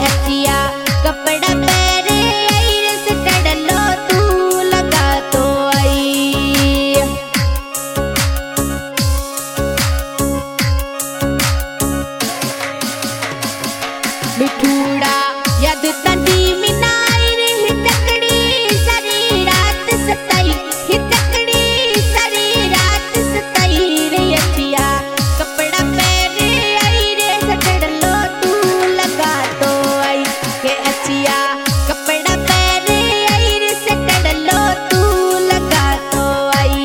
अचिया कपड़ा पहरे आई से टड़लो तू लगा तो आई। मिठूड़ा यद तंदी मिनाई रे हितकड़ी सारी रात सताई, हितकड़ी सारी रात सताई रे अचिया कपड़ा पहरे आई रे सटड़लो तू लगा तो आई। के अचिया कपड़ा पहरे आई रे सटड़लो तू लगा तो आई।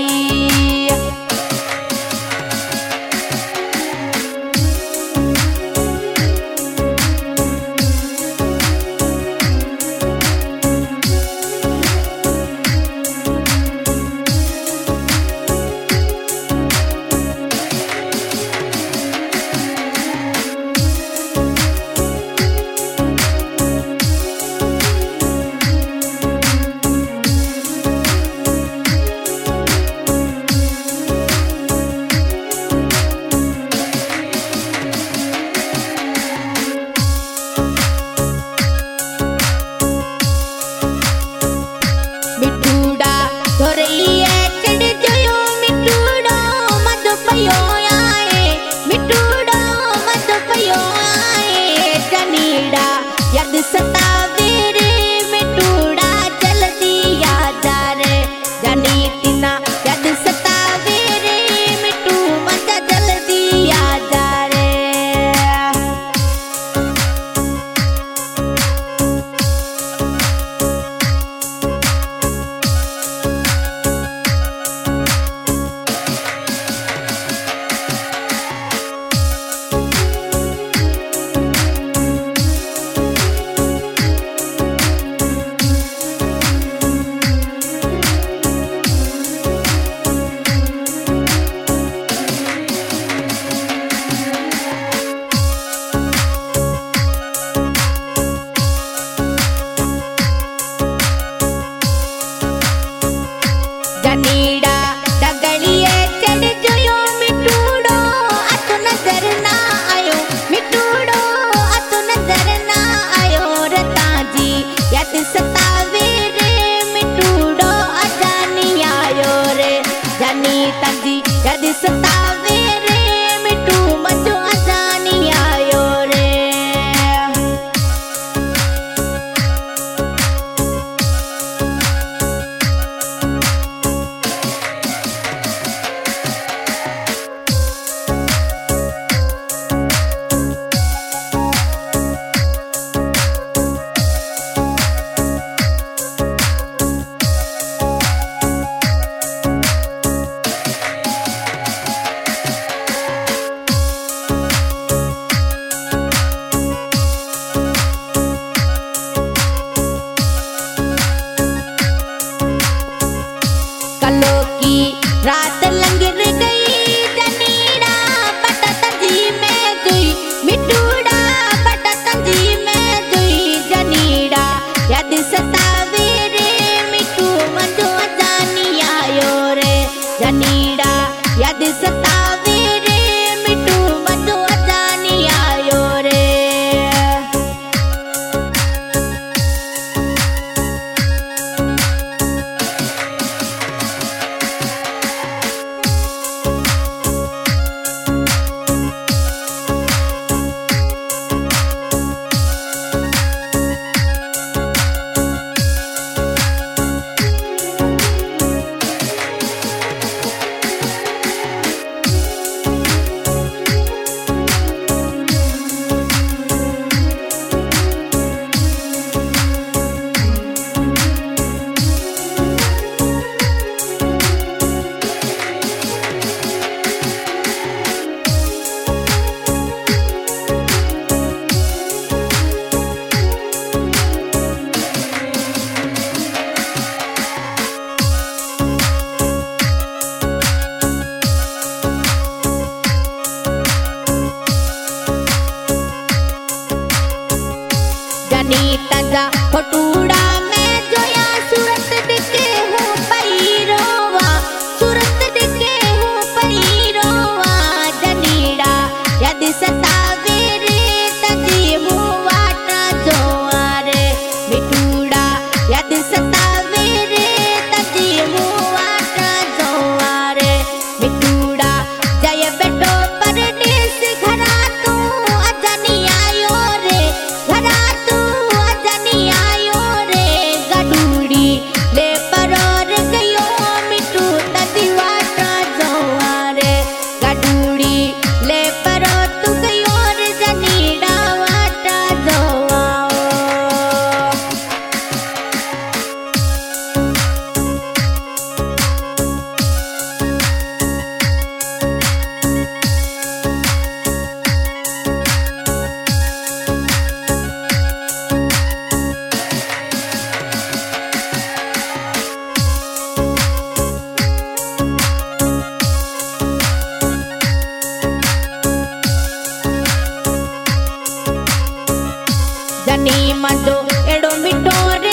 मिठूड़ा धोरलिए चढ़ जोयो मिठूड़ो मद पयो आए, मिठूड़ो मद पयो आए। जनीड़ा यद सतावे रे मिठूड़ा जल्दी आ जा रे, जनी तिना यद सतावे रे मिठू मद जल्दी आ जा रे। जनीड़ा डगलिए चढ़ जोयो मिठूड़ो अतु नजर ना आयो, मिठूड़ो अतु नजर ना आयो। रताजी यद सतावे रे मिठूड़ो अजानी आयो रे, जनी ताजी यद सतावे रे मिठू मजो अजानी आयो रे। कलो की रात लंघर गई जनीड़ा बटा तंजी में दुई, मिठूड़ा बटा तंजी में दुई। जनीड़ा यद सतावे रे मिठू मजो अजानी आयो रे, जनीड़ा यद सतावे रे मिठू मजो अजानी आयो रे। जनी तजा फोटूड़ा में जोया सूरत दिखे हूँ पैरोवा, सूरत दिखे हूँ पैरोवा। जनीड़ा यदि सतावे रे तजी हूँ वाटा जो जनी मजो एड़ो मिठो रे